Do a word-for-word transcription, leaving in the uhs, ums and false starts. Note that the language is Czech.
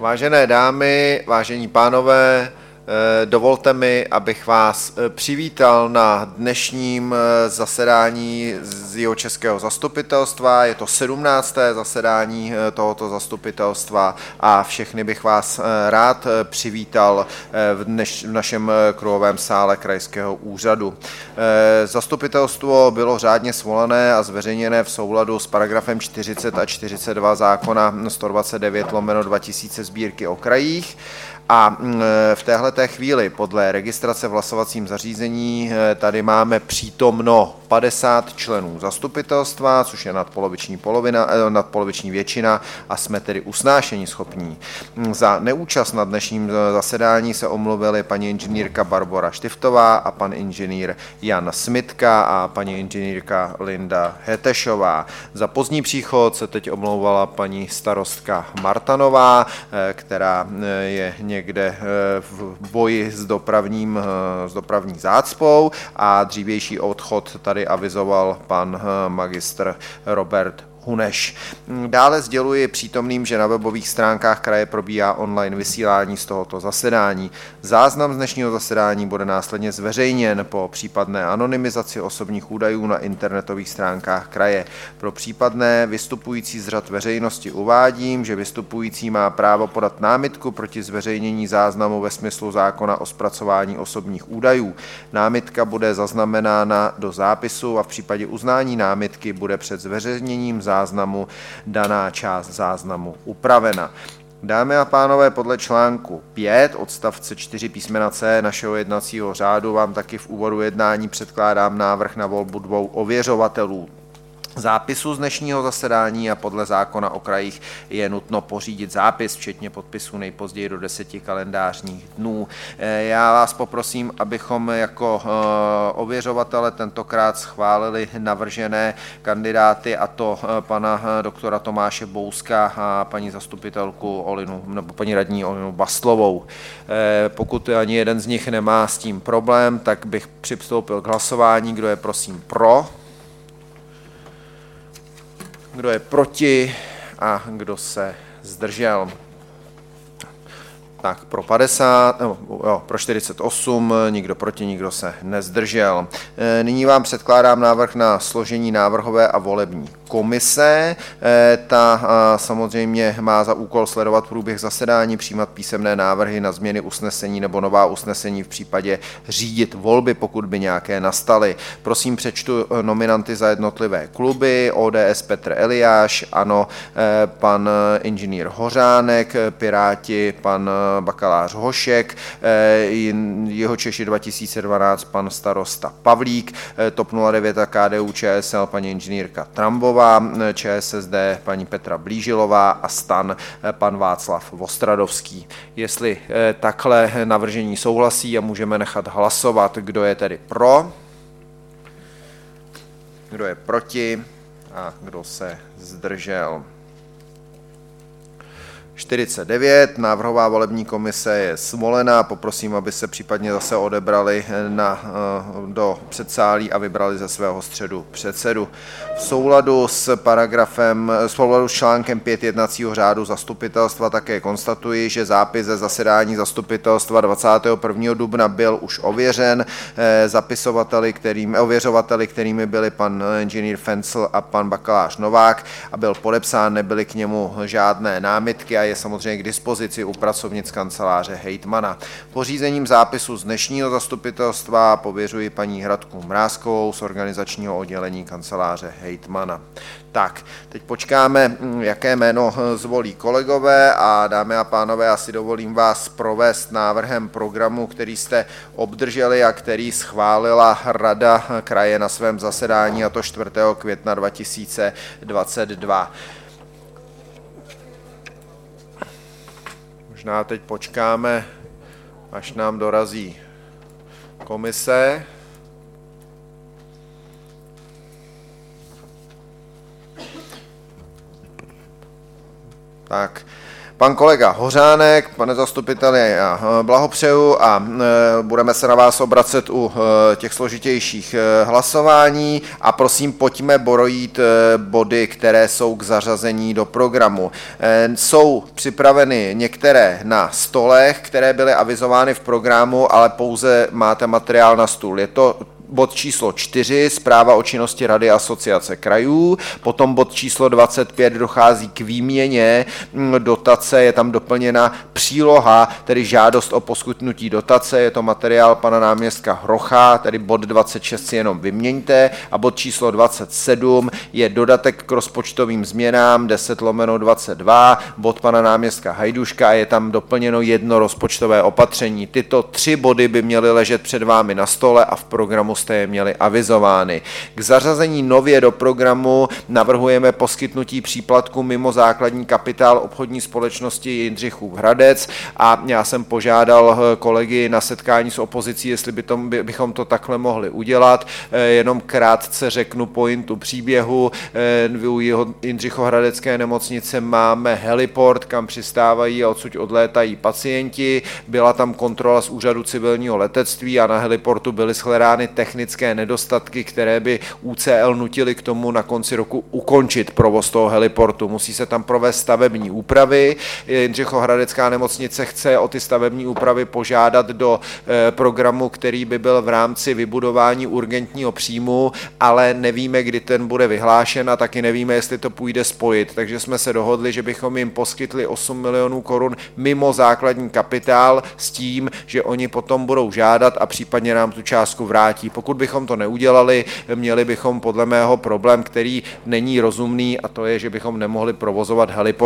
Vážené dámy, vážení pánové, dovolte mi, abych vás přivítal na dnešním zasedání z Jihočeského zastupitelstva. Je to sedmnácté zasedání tohoto zastupitelstva a všechny bych vás rád přivítal v, dneš, v našem kruhovém sále krajského úřadu. Zastupitelstvo bylo řádně svolané a zveřejněné v souladu s paragrafem čtyřicet a čtyřicet dva zákona sto dvacet devět lomeno dva tisíce Sbírky o krajích. A v téhleté chvíli podle registrace v hlasovacím zařízení tady máme přítomno padesát členů zastupitelstva, což je nadpoloviční, polovina, nadpoloviční většina a jsme tedy usnášení schopní. Za neúčast na dnešním zasedání se omluvili paní inženýrka Barbora Štiftová a pan inženýr Jan Smitka a paní inženýrka Linda Hetešová. Za pozdní příchod se teď omlouvala paní starostka Martanová, která je někde v boji s dopravním, s dopravní zácpou a dřívější odchod tady avizoval pan magistr Robert Huneš. Dále sděluji přítomným, že na webových stránkách kraje probíhá online vysílání z tohoto zasedání. Záznam z dnešního zasedání bude následně zveřejněn po případné anonymizaci osobních údajů na internetových stránkách kraje. Pro případné vystupující z řad veřejnosti uvádím, že vystupující má právo podat námitku proti zveřejnění záznamu ve smyslu zákona o zpracování osobních údajů. Námitka bude zaznamenána do zápisu a v případě uznání námitky bude před zveřejněním záznamu daná část záznamu upravena. Dámy a pánové, podle článku pět odstavce čtyři písmena C našeho jednacího řádu vám taky v úvodu jednání předkládám návrh na volbu dvou ověřovatelů zápisu z dnešního zasedání a podle zákona o krajích je nutno pořídit zápis, včetně podpisu nejpozději do deseti kalendářních dnů. Já vás poprosím, abychom jako ověřovatele tentokrát schválili navržené kandidáty, a to pana doktora Tomáše Bouska a paní zastupitelku Olinu, nebo paní radní Olinu Bastlovou. Pokud ani jeden z nich nemá s tím problém, tak bych přistoupil k hlasování. Kdo je prosím pro? Kdo je proti a kdo se zdržel? Tak pro padesát, no, jo, pro čtyřicet osm, nikdo proti, nikdo se nezdržel. Nyní vám předkládám návrh na složení návrhové a volební komise. Ta samozřejmě má za úkol sledovat průběh zasedání, přijímat písemné návrhy na změny usnesení nebo nová usnesení, v případě řídit volby, pokud by nějaké nastaly. Prosím, přečtu nominanty za jednotlivé kluby. O D S Petr Eliáš, ANO pan inženýr Hořánek, Piráti pan bakalář Hošek, Jihočeši dva tisíce dvanáct pan starosta Pavlík, TOP nula devět a K D U Č S L paní inženýrka Trambová, Č S S D paní Petra Blížilová a STAN pan Václav Vostradovský. Jestli takhle navržení souhlasí, a můžeme nechat hlasovat, kdo je tedy pro, kdo je proti a kdo se zdržel. čtyřicet devět, návrhová volební komise je svolená, poprosím, aby se případně zase odebrali na, do předsálí a vybrali ze svého středu předsedu. V souladu s paragrafem, v souladu s článkem pět jednacího řádu zastupitelstva také konstatuji, že zápis ze zasedání zastupitelstva dvacátého prvního dubna byl už ověřen zapisovateli, kterým, ověřovateli, kterými byli pan inženýr Fencl a pan bakalář Novák, a byl podepsán, nebyly k němu žádné námitky a je samozřejmě k dispozici u pracovnic kanceláře hejtmana. Pořízením zápisu z dnešního zastupitelstva pověřuji paní Hradku Mrázkovou z organizačního oddělení kanceláře hejtmana. Tak, teď počkáme, jaké jméno zvolí kolegové, a dámy a pánové, já si dovolím vás provést návrhem programu, který jste obdrželi a který schválila Rada kraje na svém zasedání, a to čtvrtého května dva tisíce dvacet dva. Možná teď počkáme, až nám dorazí komise. Tak, pan kolega Hořánek. Pane zastupiteli, já blahopřeju a budeme se na vás obracet u těch složitějších hlasování a prosím, pojďme projít body, které jsou k zařazení do programu. Jsou připraveny některé na stolech, které byly avizovány v programu, ale pouze máte materiál na stůl. Je to bod číslo čtyři, zpráva o činnosti Rady Asociace krajů, potom bod číslo dvacet pět, dochází k výměně dotace, je tam doplněna příloha, tedy žádost o poskytnutí dotace, je to materiál pana náměstka Hrocha, tedy bod dvacet šest si jenom vyměňte, a bod číslo dvacet sedm je dodatek k rozpočtovým změnám deset lomeno dvacet dva, bod pana náměstka Hajduška, a je tam doplněno jedno rozpočtové opatření. Tyto tři body by měly ležet před vámi na stole a v programu jste je měli avizovány. K zařazení nově do programu navrhujeme poskytnutí příplatku mimo základní kapitál obchodní společnosti Jindřichův Hradec a já jsem požádal kolegy na setkání s opozicí, jestli by tom, by, bychom to takhle mohli udělat. Jenom krátce řeknu pointu příběhu. U Jindřichohradecké nemocnice máme heliport, kam přistávají a odsud odlétají pacienti. Byla tam kontrola z úřadu civilního letectví a na heliportu byly shledány technické nedostatky, které by U C L nutily k tomu na konci roku ukončit provoz toho heliportu. Musí se tam provést stavební úpravy. Jindřichohradecká nemocnice chce o ty stavební úpravy požádat do eh, programu, který by byl v rámci vybudování urgentního příjmu, ale nevíme, kdy ten bude vyhlášen a taky nevíme, jestli to půjde spojit. Takže jsme se dohodli, že bychom jim poskytli osm milionů korun mimo základní kapitál s tím, že oni potom budou žádat a případně nám tu částku vrátí. Pokud bychom to neudělali, měli bychom podle mého problém, který není rozumný, a to je, že bychom nemohli provozovat heliport